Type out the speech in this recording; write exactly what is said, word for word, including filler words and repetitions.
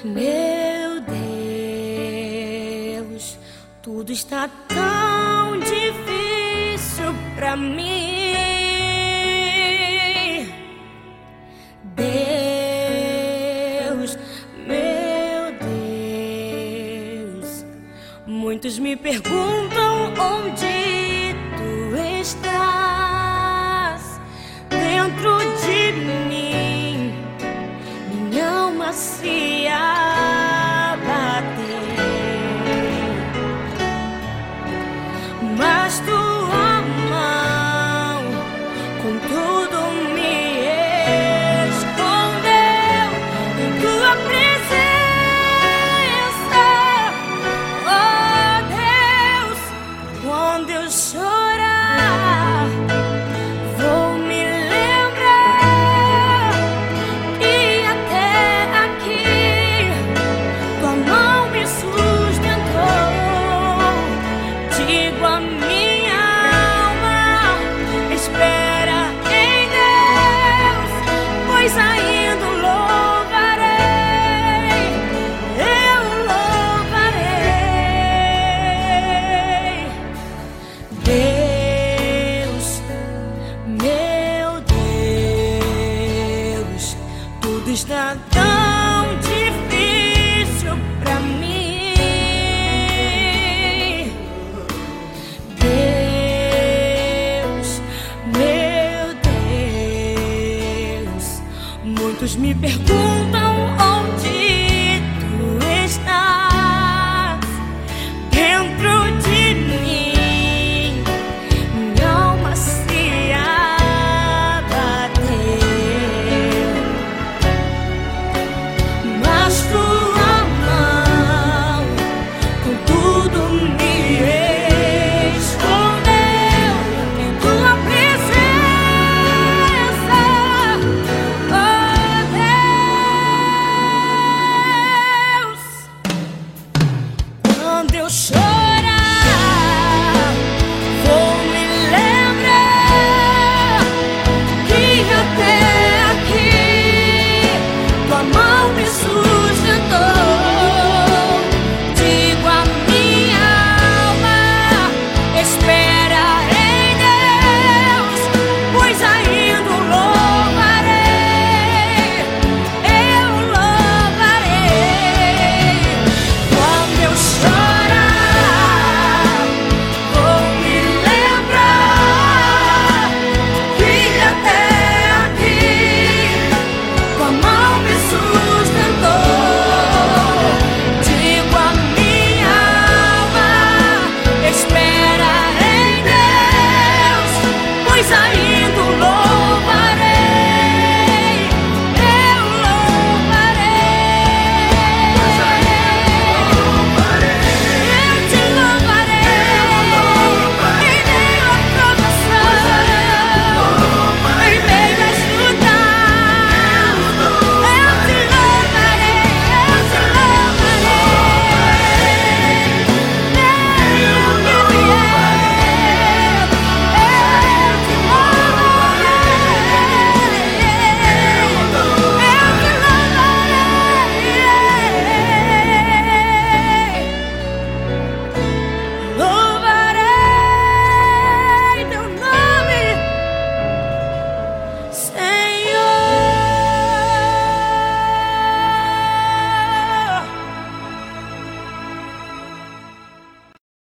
Meu Deus, tudo está tão difícil pra mim. Deus, meu Deus, muitos me perguntam onde tu estás. Dentro de mim, minha alma se abateu, mas tua mão com tudo me escondeu em tua presença. Oh Deus, quando eu chorar, vou me lembrar que até aqui tua mão me sustentou. Digo a minha alma, espera em Deus, pois ainda o louvarei, eu louvarei. Deus, meu Deus, tudo está tão difícil pra mim. Deus, meu Deus, muitos me perguntam